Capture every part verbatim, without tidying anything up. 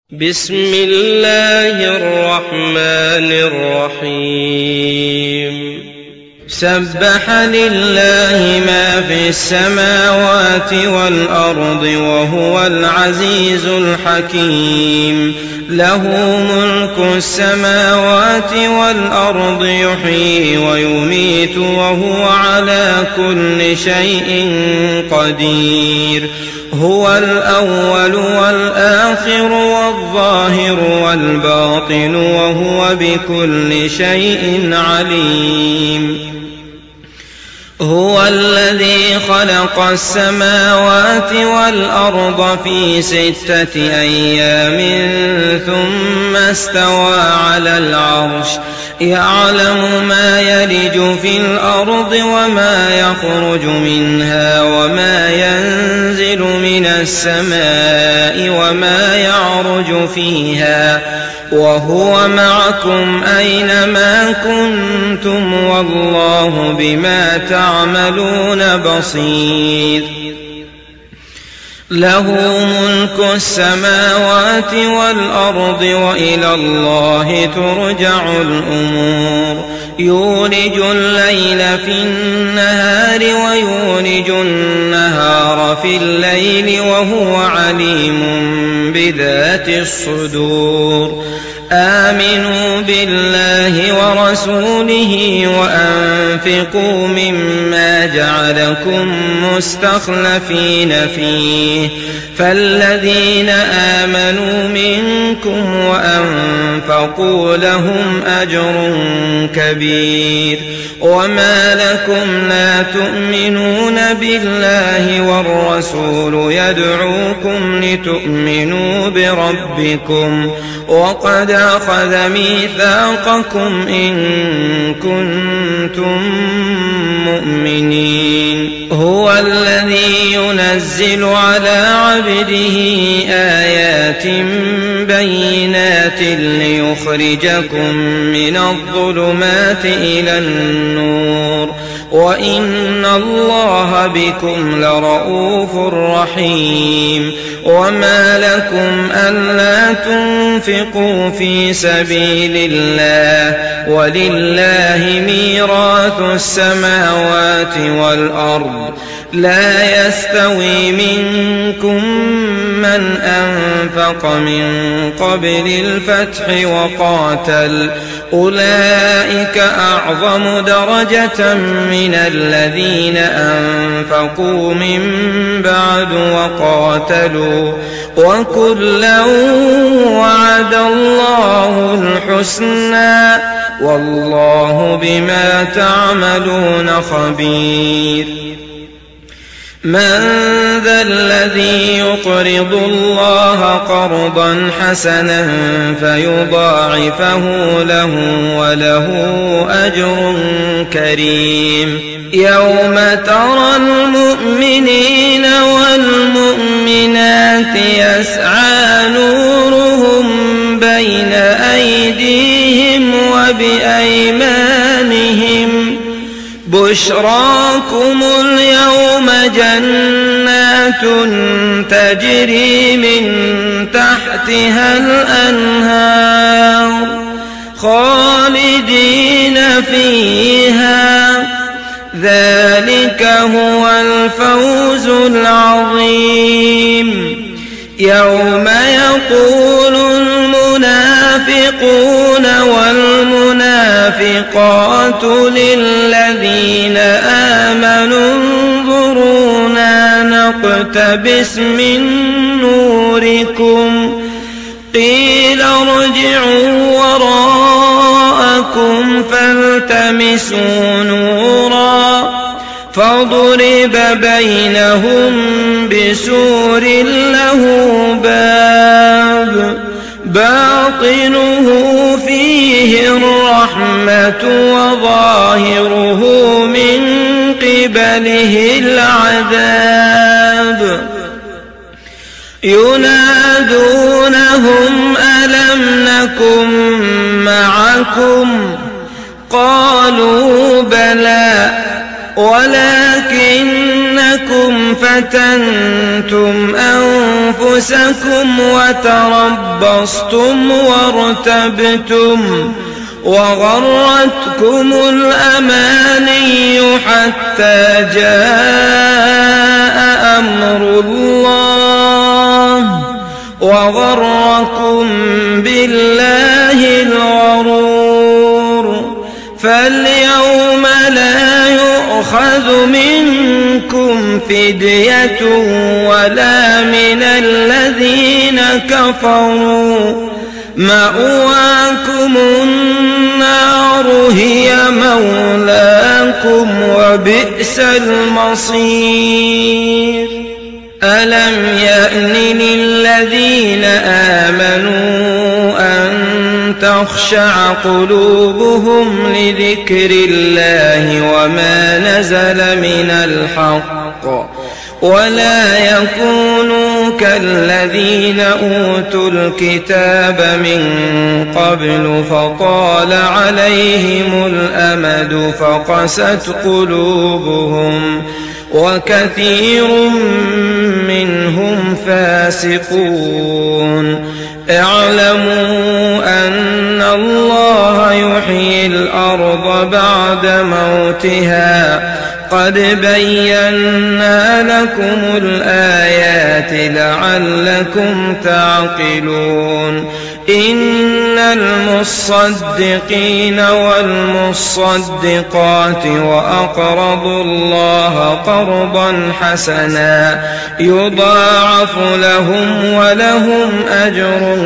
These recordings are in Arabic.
بسم الله الرحمن الرحيم سبح لله ما في السماوات والأرض وهو العزيز الحكيم له ملك السماوات والأرض يحيي ويميت وهو على كل شيء قدير هو الأول والآخر والظاهر والباطن وهو بكل شيء عليم هو الذي خلق السماوات والأرض في ستة أيام ثم استوى على العرش يعلم ما يلج في الأرض وما يخرج منها وما ينزل من السماء وما يعرج فيها وهو معكم أينما كنتم والله بما تعملون بصير له ملك السماوات والأرض وإلى الله ترجع الأمور يولج الليل في النهار ويولج النهار في الليل وهو عليم بذات الصدور آمنوا بالله ورسوله وأنفقوا مما جعلكم مستخلفين فيه فالذين آمنوا منكم وأنفقوا لهم أجر كبير وما لكم لا تؤمنون بالله والرسول يدعوكم لتؤمنوا بربكم وقد أخذ ميثاقكم إن كنتم مؤمنين هو الذي ينزل على عبده آيات بينات ليخرجكم من الظلمات إلى النور وإن الله بكم لرؤوف رحيم وما لكم ألا تنفقوا في سبيل الله ولله ميراث السماوات والأرض لا يستوي منكم من أنفق من قبل الفتح وقاتل أولئك أعظم درجة من الذين أنفقوا من بعد وقاتلوا وكلا وعد الله الحسنى والله بما تعملون خبير من ذا الذي يقرض الله قرضا حسنا فيضاعفه له وله أجر كريم يوم ترى المؤمنين والمؤمنات يسعى نورهم بين أيديهم وبأيمانهم بشراكم اليوم جنات تجري من تحتها الأنهار خالدين فيها ذلك هو الفوز العظيم يوم يقول المنافقون والمنافقات للذين آمنوا انظرونا نقتبس من نوركم قيل ارجعوا وراءكم فالتمسوا نورا فضرب بينهم بسور له باب باطنه فيه الرحمة وظاهره من قبله العذاب ينادونهم ألم نكن معكم قالوا بلى ولكنكم أنكم فتنتم أنفسكم وتربصتم وارتبتم وغرتكم الأماني حتى جاء أمر الله وغركم بالله الغرور فاليوم لا يؤخذ منكم فدية ولا من الذين كفروا مأواكم النار هي مولاكم وبئس المصير ألم يأن للذين آمنوا أن تخشع قلوبهم لذكر الله وما نزل من الحق ولا يكونوا كالذين أوتوا الكتاب من قبل فطال عليهم الأمد فقست قلوبهم وكثير منهم فاسقون اعلموا أن الله يحيي الأرض بعد موتها قد بينا لكم الآيات لعلكم تعقلون إن المصدقين والمصدقات وأقرضوا الله قرضا حسنا يضاعف لهم ولهم أجر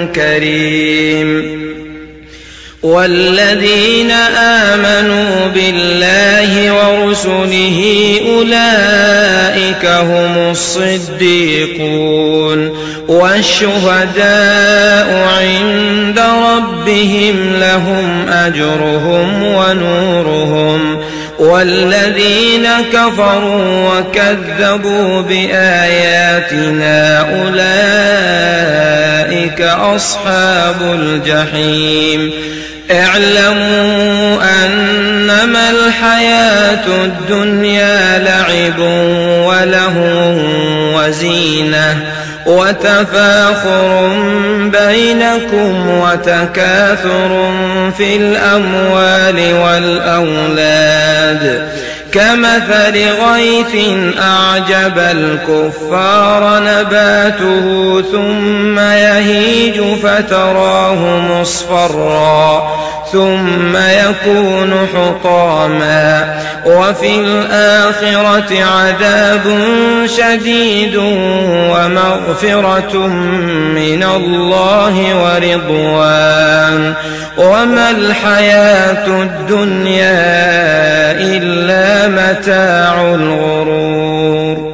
كريم والذين آمنوا بالله ورسله أولئك هم الصديقون والشهداء عند ربهم لهم أجرهم ونورهم والذين كفروا وكذبوا بآياتنا أولئك أصحاب الجحيم اعلموا أنما الحياة الدنيا لعب ولهو وزينة وتفاخر بينكم وتكاثر في الأموال والأولاد كمثل غيث أعجب الكفار نباته ثم يهيج فتراه مصفرا ثم يكون حطاما وفي الآخرة عذاب شديد ومغفرة من الله ورضوان وما الحياة الدنيا إلا متاع الغرور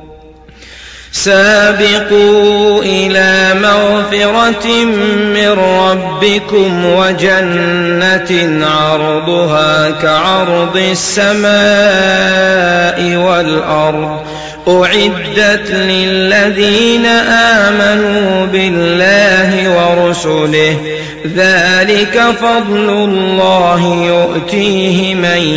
سابقوا إلى مغفرة من ربكم وجنة عرضها كعرض السماء والأرض أعدت للذين آمنوا بالله ورسله ذلك فضل الله يؤتيه من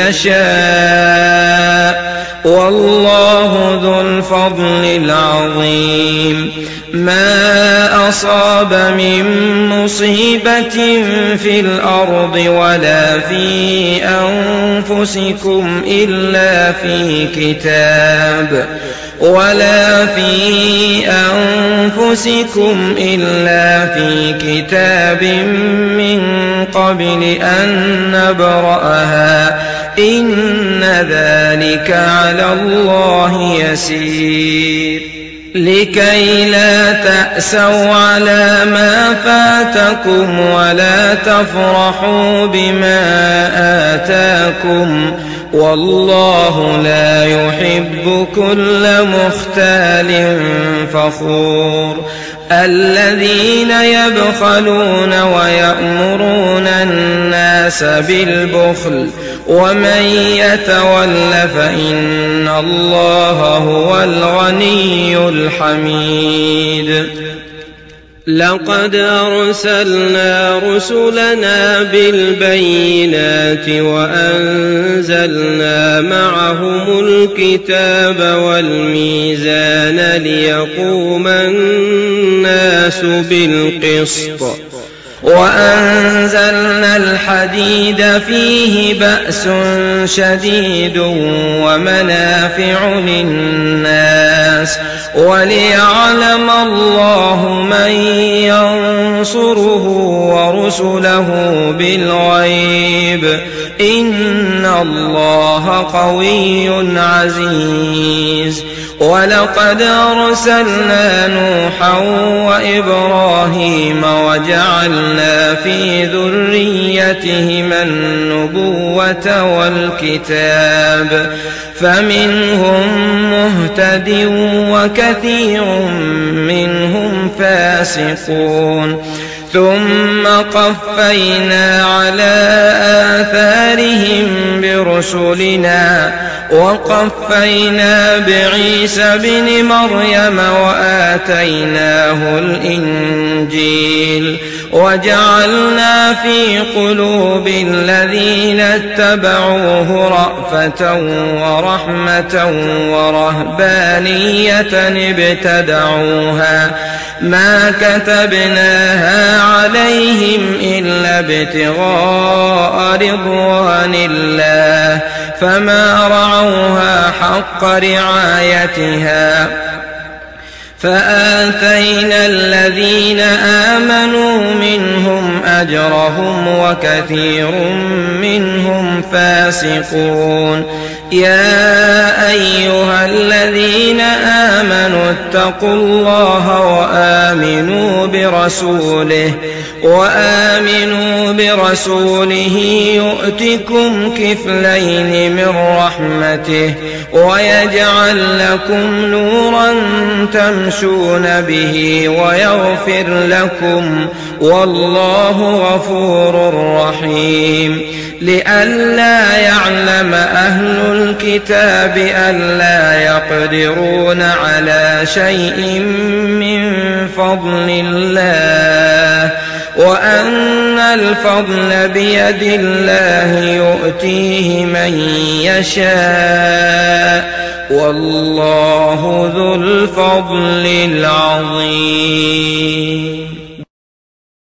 يشاء والله ذو الفضل العظيم ما أصاب من مصيبة في الأرض ولا في أنفسكم إلا في كتاب ولا في أنفسكم إلا في كتاب من قبل أن نبرأها إن ذلك على الله يسير لكي لا تأسوا على ما فاتكم ولا تفرحوا بما آتاكم والله لا يحب كل مختال فخور الذين يبخلون ويأمرون الناس بالبخل ومن يتول فإن الله هو الغني الحميد لقد أرسلنا رسلنا بالبينات وأنزلنا معهم الكتاب والميزان ليقوم الناس بالقسط وأنزلنا الحديد فيه بأس شديد ومنافع للناس وليعلم الله من ينصره ورسله بالغيب إن الله قوي عزيز. ولقد أرسلنا نوحا وإبراهيم وجعلنا في ذريتهما النبوة والكتاب فمنهم مهتد وكثير منهم فاسقون ثم قفينا على آثارهم برسلنا وقفينا بعيسى بن مريم وآتيناه الإنجيل وجعلنا في قلوب الذين اتبعوه رأفة ورحمة ورهبانية ابتدعوها ما كتبناها عليهم إلا ابتغاء رضوان الله فما رعوها حق رعايتها فآتينا الذين آمنوا منهم أجرهم وكثير منهم فاسقون. يا أيها الذين آمنوا اتقوا الله وآمنوا برسوله وآمنوا برسوله يؤتكم كفلين من رحمته ويجعل لكم نورا تمشون به ويغفر لكم والله غفور رحيم. لئلا يعلم أهل الكتاب ألا يقدرون على شيء من فضل الله وأن الفضل بيد الله يؤتيه من يشاء والله ذو الفضل العظيم.